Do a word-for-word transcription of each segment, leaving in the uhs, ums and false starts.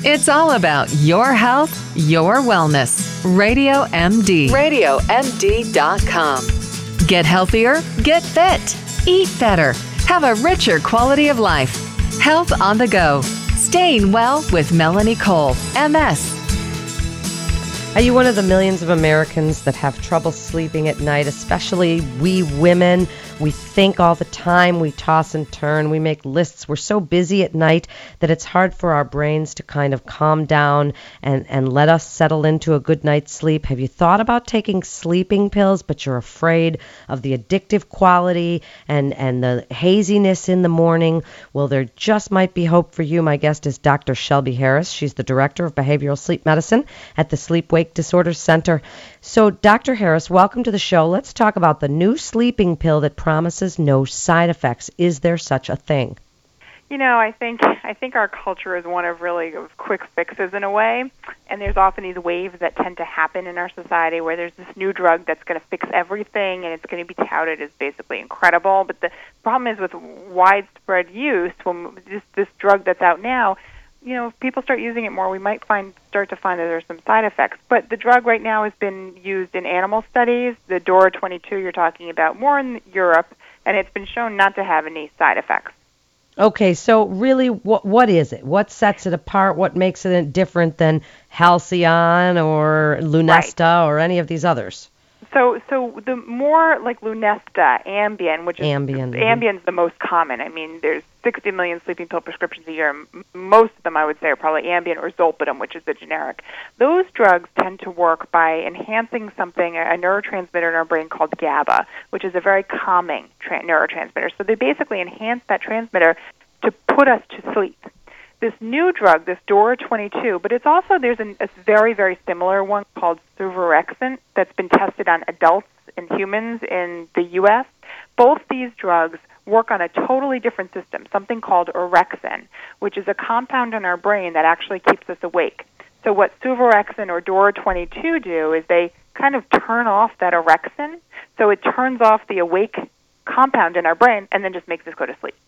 It's all about your health, your wellness. Radio M D. radio M D dot com. Get healthier, get fit, eat better, have a richer quality of life. Health on the go. Staying well with Melanie Cole, M S. Are you one of the millions of Americans that have trouble sleeping at night, especially we women? We think all the time, we toss and turn, we make lists. We're so busy at night that it's hard for our brains to kind of calm down and, and let us settle into a good night's sleep. Have you thought about taking sleeping pills, but you're afraid of the addictive quality and, and the haziness in the morning? Well, there just might be hope for you. My guest is Doctor Shelby Harris. She's the Director of Behavioral Sleep Medicine at the Sleep-Wake Disorders Center. So, Doctor Harris, welcome to the show. Let's talk about the new sleeping pill that promises no side effects. Is there such a thing? You know, I think I think our culture is one of really of quick fixes in a way, and there's often these waves that tend to happen in our society where there's this new drug that's going to fix everything, and it's going to be touted as basically incredible. But the problem is with widespread use, when this, this drug that's out now, you know, if people start using it more, we might find start to find that there's some side effects. But the drug right now has been used in animal studies. The Dora twenty-two you're talking about, more in Europe, and it's been shown not to have any side effects. Okay, so really, what what is it? What sets it apart? What makes it different than Halcion or Lunesta right. or any of these others? So, so the more like Lunesta, Ambien, which is Ambien, Ambien's mm-hmm. the most common. I mean, there's sixty million sleeping pill prescriptions a year. Most of them, I would say, are probably Ambien or Zolpidem, which is the generic. Those drugs tend to work by enhancing something, a neurotransmitter in our brain called GABA, which is a very calming tra- neurotransmitter. So they basically enhance that transmitter to put us to sleep. This new drug, this Dora twenty-two, but it's also, there's an, a very, very similar one called Suvorexant that's been tested on adults and humans in the U S. Both these drugs work on a totally different system, something called orexin, which is a compound in our brain that actually keeps us awake. So what Suvorexant or Dora twenty-two do is they kind of turn off that orexin, so it turns off the awake compound in our brain and then just makes us go to sleep.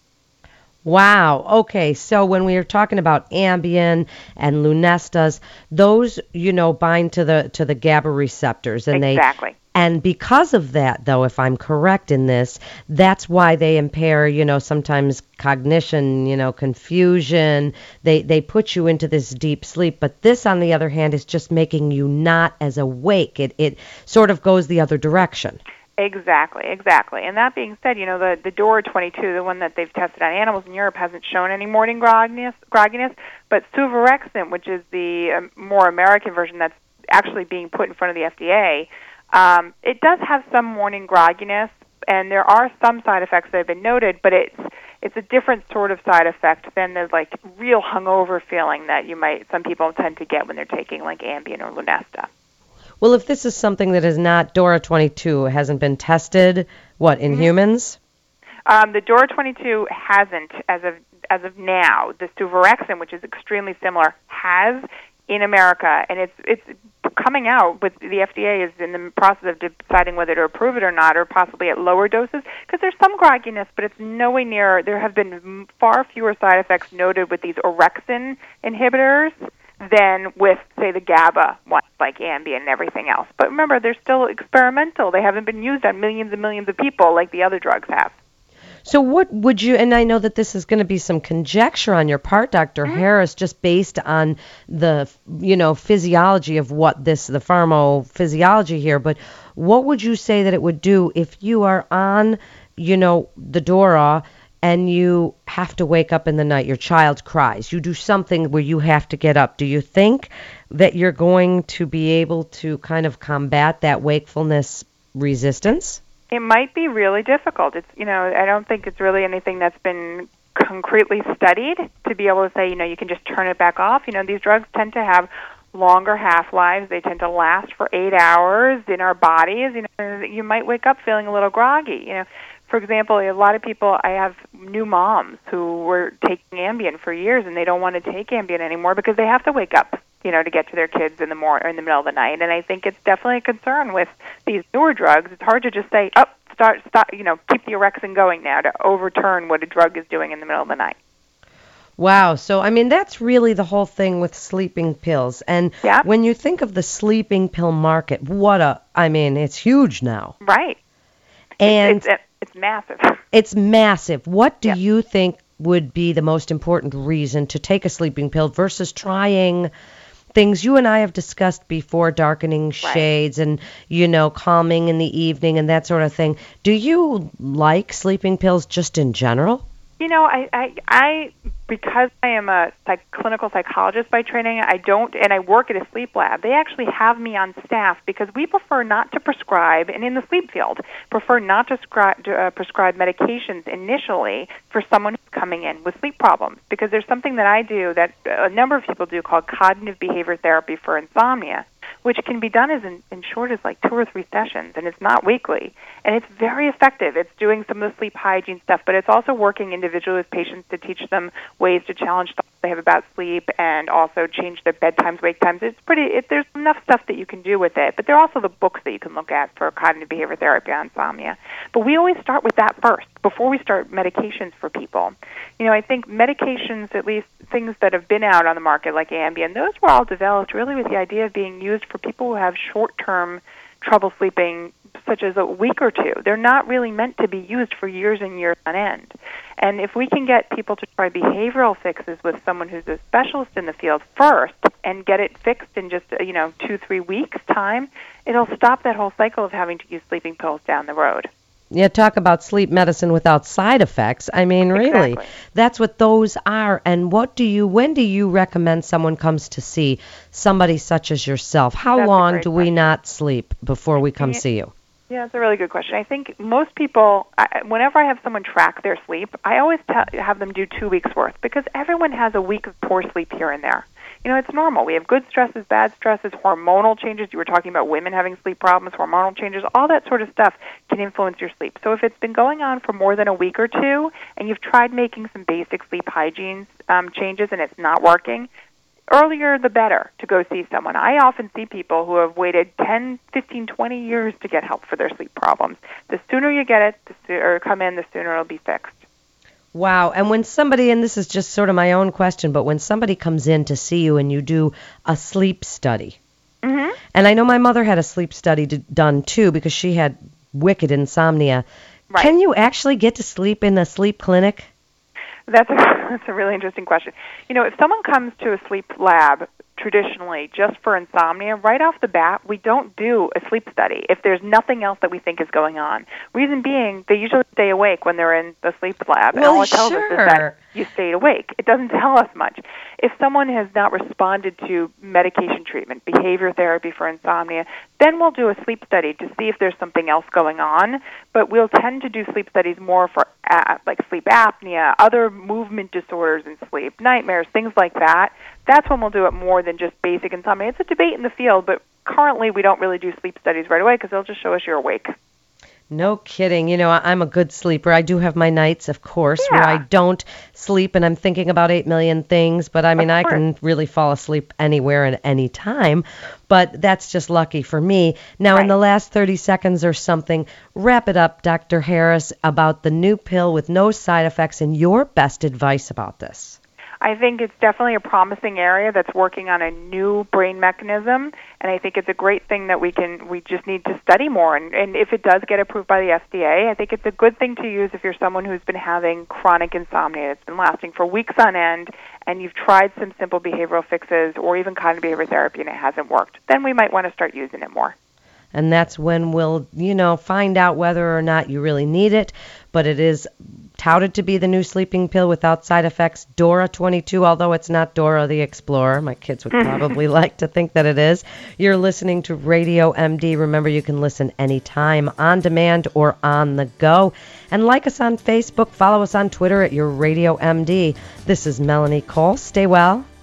Wow. Okay. So when we are talking about Ambien and Lunestas, those, you know, bind to the to the GABA receptors, and exactly. they and because of that, though, if I'm correct in this, that's why they impair, you know, sometimes cognition, you know, confusion. They they put you into this deep sleep. But this, on the other hand, is just making you not as awake. It it sort of goes the other direction. Exactly, exactly. And that being said, you know, the, the Dora twenty-two, the one that they've tested on animals in Europe, hasn't shown any morning grogginess, grogginess but Suvorexant, which is the um, more American version that's actually being put in front of the F D A, um, it does have some morning grogginess, and there are some side effects that have been noted, but it's it's a different sort of side effect than the, like, real hungover feeling that you might, some people tend to get when they're taking, like, Ambien or Lunesta. Well, if this is something that is not Dora twenty-two, hasn't been tested, what, in mm-hmm. humans? Um, the Dora twenty-two hasn't, as of as of now. The Suvorexant, which is extremely similar, has in America, and it's it's coming out. With the F D A is in the process of deciding whether to approve it or not, or possibly at lower doses, because there's some grogginess, but it's nowhere near. There have been far fewer side effects noted with these orexin inhibitors than with, say, the GABA ones like Ambien and everything else. But remember, they're still experimental. They haven't been used on millions and millions of people like the other drugs have. So what would you, and I know that this is going to be some conjecture on your part, Doctor Mm-hmm. Harris, just based on the, you know, physiology of what this, the pharmaphysiology here, but what would you say that it would do if you are on, you know, the Dora and you have to wake up in the night, your child cries, you do something where you have to get up. Do you think that you're going to be able to kind of combat that wakefulness resistance? It might be really difficult. It's, you know, I don't think it's really anything that's been concretely studied to be able to say, you know, you can just turn it back off. You know, these drugs tend to have longer half-lives. They tend to last for eight hours in our bodies. You know, you might wake up feeling a little groggy, you know. For example, a lot of people, I have new moms who were taking Ambien for years, and they don't want to take Ambien anymore because they have to wake up, you know, to get to their kids in the mor- or in the middle of the night. And I think it's definitely a concern with these newer drugs. It's hard to just say, oh, start, stop, you know, keep the orexin going now to overturn what a drug is doing in the middle of the night. Wow. So, I mean, that's really the whole thing with sleeping pills. And Yeah. when you think of the sleeping pill market, what a, I mean, it's huge now. Right. And It's, it's, it's massive. it's massive. What do Yeah. you think would be the most important reason to take a sleeping pill versus trying things you and I have discussed before, darkening shades and, you know, calming in the evening and that sort of thing? Do you like sleeping pills just in general? You know, I, I, I because I am a psych, clinical psychologist by training, I don't, and I work at a sleep lab. They actually have me on staff because we prefer not to prescribe, and in the sleep field, prefer not to scri- to, uh, prescribe medications initially for someone who's coming in with sleep problems. Because there's something that I do that a number of people do called cognitive behavior therapy for insomnia, which can be done as in, in short as like two or three sessions, and it's not weekly. And it's very effective. It's doing some of the sleep hygiene stuff, but it's also working individually with patients to teach them ways to challenge thoughts they have about sleep and also change their bedtimes, wake times. It's pretty, it, there's enough stuff that you can do with it, but there are also the books that you can look at for cognitive behavior therapy on insomnia. But we always start with that first, before we start medications for people. You know, I think medications, at least things that have been out on the market like Ambien, those were all developed really with the idea of being used for people who have short-term trouble sleeping, such as a week or two. They're not really meant to be used for years and years on end. And if we can get people to try behavioral fixes with someone who's a specialist in the field first and get it fixed in just, you know, two, three weeks' time, it'll stop that whole cycle of having to use sleeping pills down the road. Yeah, talk about sleep medicine without side effects. I mean, really, Exactly. that's what those are. And what do you, when do you recommend someone comes to see somebody such as yourself? How That's a long great do we question. not sleep before we come Yeah. see you? Yeah, that's a really good question. I think most people, I, whenever I have someone track their sleep, I always t- have them do two weeks' worth because everyone has a week of poor sleep here and there. You know, it's normal. We have good stresses, bad stresses, hormonal changes. You were talking about women having sleep problems, hormonal changes, all that sort of stuff can influence your sleep. So if it's been going on for more than a week or two and you've tried making some basic sleep hygiene um, changes and it's not working, earlier the better to go see someone. I often see people who have waited ten, fifteen, twenty years to get help for their sleep problems. The sooner you get it, the sooner, or come in, the sooner it'll be fixed. Wow. And when somebody, and this is just sort of my own question, but when somebody comes in to see you and you do a sleep study, Mm-hmm. and I know my mother had a sleep study d- done too because she had wicked insomnia. Right. Can you actually get to sleep in a sleep clinic? That's a, that's a really interesting question. You know, if someone comes to a sleep lab traditionally just for insomnia, right off the bat, we don't do a sleep study if there's nothing else that we think is going on. Reason being, they usually stay awake when they're in the sleep lab, and Well, all it tells us is sure. that you stayed awake. It doesn't tell us much. If someone has not responded to medication treatment, behavior therapy for insomnia, then we'll do a sleep study to see if there's something else going on. But we'll tend to do sleep studies more for uh, like sleep apnea, other movement disorders in sleep, nightmares, things like that. That's when we'll do it more than just basic insomnia. It's a debate in the field, but currently we don't really do sleep studies right away because they'll just show us you're awake. No kidding. You know, I- I'm a good sleeper. I do have my nights, of course, where Yeah. I don't sleep and I'm thinking about eight million things. But I mean, Of I course. can really fall asleep anywhere and any time. But that's just lucky for me. Now, in Right. the last thirty seconds or something, wrap it up, Doctor Harris, about the new pill with no side effects and your best advice about this. I think it's definitely a promising area that's working on a new brain mechanism, and I think it's a great thing that we can we just need to study more. And, and if it does get approved by the F D A, I think it's a good thing to use if you're someone who's been having chronic insomnia. It's been lasting for weeks on end, and you've tried some simple behavioral fixes or even cognitive behavior therapy and it hasn't worked. Then we might want to start using it more. And that's when we'll, you know, find out whether or not you really need it. But it is touted to be the new sleeping pill without side effects, Dora twenty-two, although it's not Dora the Explorer. My kids would probably like to think that it is. You're listening to Radio M D. Remember, you can listen anytime, on demand or on the go. And like us on Facebook, follow us on Twitter at your Radio M D. This is Melanie Cole. Stay well